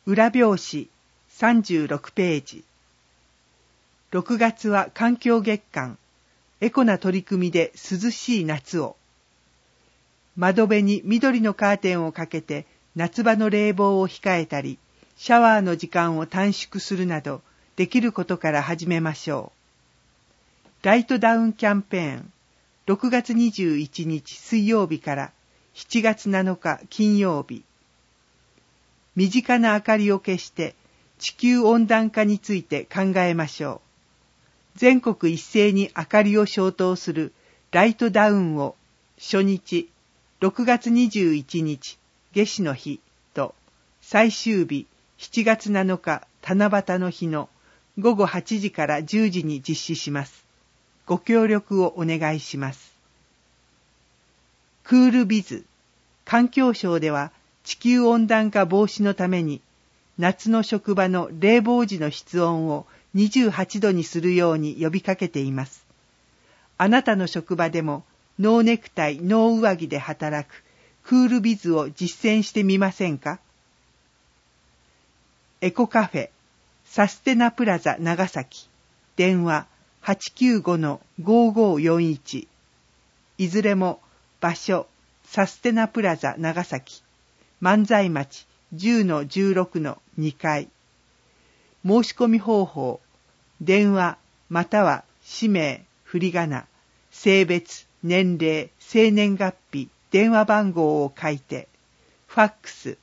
裏表紙36ページ。6月は環境月間、エコな取り組みで涼しい夏を。窓辺に緑のカーテンをかけて夏場の冷房を控えたり、シャワーの時間を短縮するなど、できることから始めましょう。ライトダウンキャンペーン、6月21日水曜日から7月7日金曜日。身近な明かりを消して地球温暖化について考えましょう。全国一斉に明かりを消灯するライトダウンを初日6月21日夏至の日と最終日7月7日七夕の日の午後8時から10時に実施します。ご協力をお願いします。クールビズ、環境省では地球温暖化防止のために夏の職場の冷房時の室温を28度にするように呼びかけています。あなたの職場でもノーネクタイ、ノー上着で働くクールビズを実践してみませんか？エコカフェ、サステナプラザ長崎、電話 895-5541。いずれも場所、サステナプラザ長崎。万歳町 10-16-2 階。申し込み方法、電話または氏名、振り仮名、性別、年齢、生年月日、電話番号を書いて、ファックス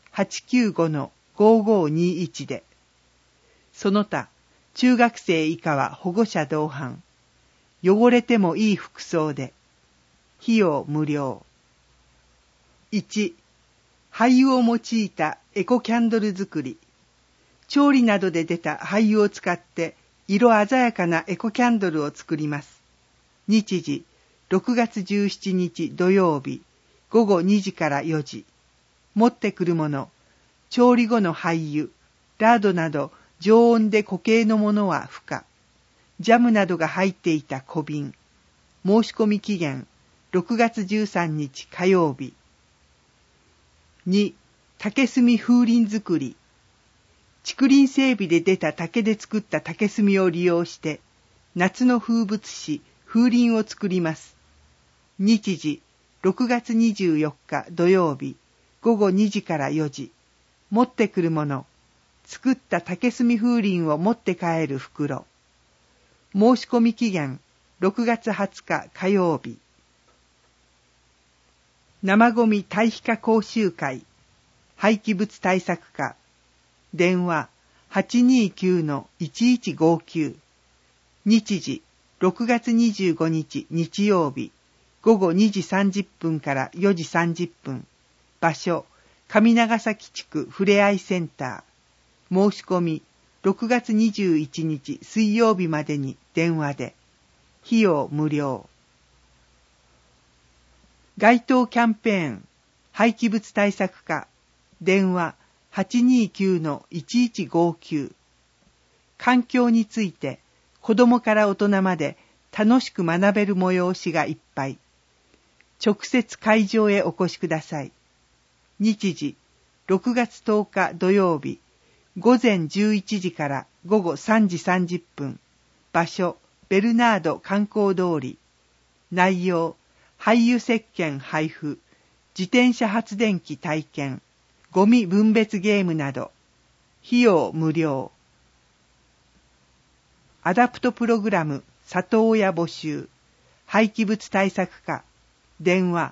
895-5521 で。その他、中学生以下は保護者同伴。汚れてもいい服装で。費用無料。1、廃油を用いたエコキャンドル作り。調理などで出た廃油を使って色鮮やかなエコキャンドルを作ります。日時、6月17日土曜日、午後2時から4時。持ってくるもの、調理後の廃油、ラードなど常温で固形のものは不可。ジャムなどが入っていた小瓶。申し込み期限、6月13日火曜日。2、竹炭風鈴作り。竹林整備で出た竹で作った竹炭を利用して、夏の風物詩、風鈴を作ります。日時、6月24日土曜日、午後2時から4時。持ってくるもの、作った竹炭風鈴を持って帰る袋。申し込み期限、6月20日火曜日。生ゴミ堆肥化講習会、廃棄物対策課、電話 829-1159。日時、6月25日日曜日、午後2時30分から4時30分。場所、上長崎地区ふれあいセンター。申し込み、6月21日水曜日までに電話で。費用無料。街頭キャンペーン、廃棄物対策課、電話 829-1159。環境について、子供から大人まで楽しく学べる催しがいっぱい。直接会場へお越しください。日時、6月10日土曜日、午前11時から午後3時30分。場所、ベルナード観光通り。内容、廃油石鹸配布、自転車発電機体験、ゴミ分別ゲームなど。費用無料。アダプトプログラム里親募集。廃棄物対策課。電話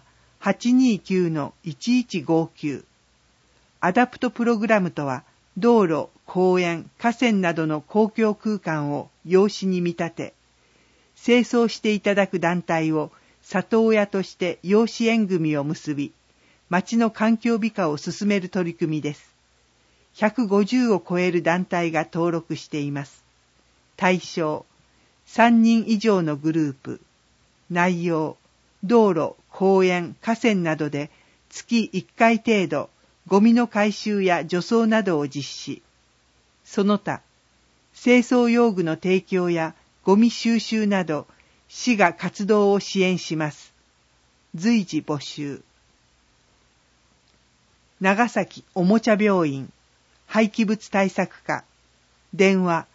829-1159。アダプトプログラムとは、道路、公園、河川などの公共空間を用紙に見立て、清掃していただく団体を里親として養子縁組を結び、町の環境美化を進める取り組みです。150を超える団体が登録しています。対象、3人以上のグループ。内容、道路、公園、河川などで月1回程度、ゴミの回収や除草などを実施。その他、清掃用具の提供やゴミ収集など、市が活動を支援します。随時募集。長崎おもちゃ病院、 廃棄物対策課、電話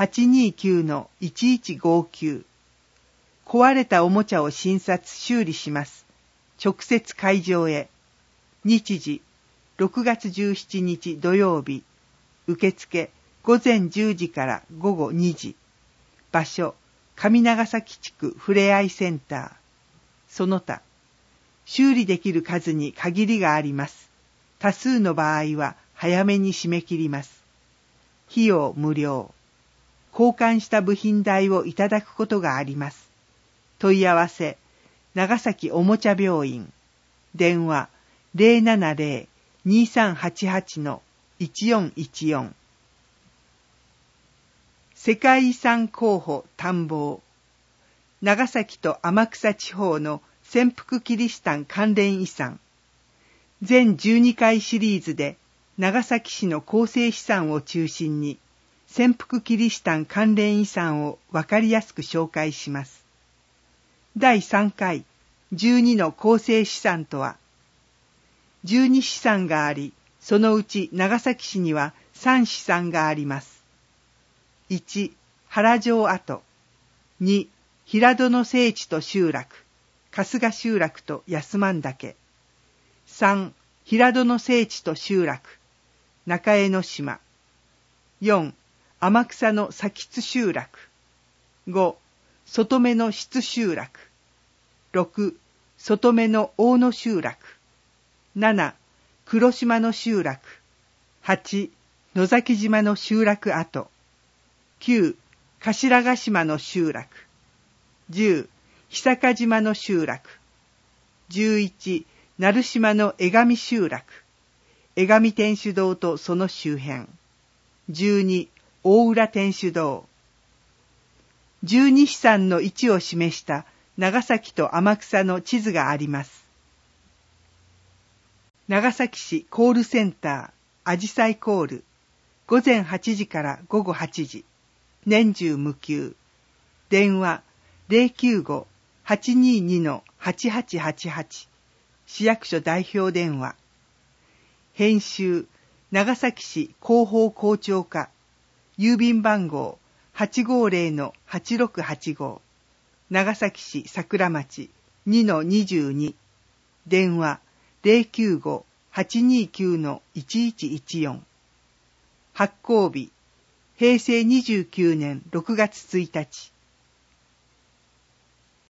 829-1159。壊れたおもちゃを診察修理します。直接会場へ。日時、6月17日土曜日。受付、午前10時から午後2時。場所、上長崎地区ふれあいセンター。その他、修理できる数に限りがあります。多数の場合は早めに締め切ります。費用無料。交換した部品代をいただくことがあります。問い合わせ、長崎おもちゃ病院。電話、070-2388-1414。世界遺産候補探訪。長崎と天草地方の潜伏キリシタン関連遺産。全12回シリーズで長崎市の構成資産を中心に潜伏キリシタン関連遺産をわかりやすく紹介します。第3回12の構成資産とは、12資産があり、そのうち長崎市には3資産があります。1、原城跡。2、平戸の聖地と集落、春日集落と安万岳。3、平戸の聖地と集落、中江の島。4、天草の佐吉集落。5、外目の質集落。6、外目の大野集落。7、黒島の集落。8、野崎島の集落跡。9、頭ヶ島の集落。10、久賀島の集落。11、鳴島の江上集落。江上天主堂とその周辺。12、大浦天主堂。12資産の位置を示した長崎と天草の地図があります。長崎市コールセンター、あじさいコール。午前8時から午後8時。年中無休。電話 095-822-8888。市役所代表電話。編集、長崎市広報広聴課。郵便番号 850-8685。長崎市桜町 2-22。電話 095-829-1114。発行日、平成29年6月1日。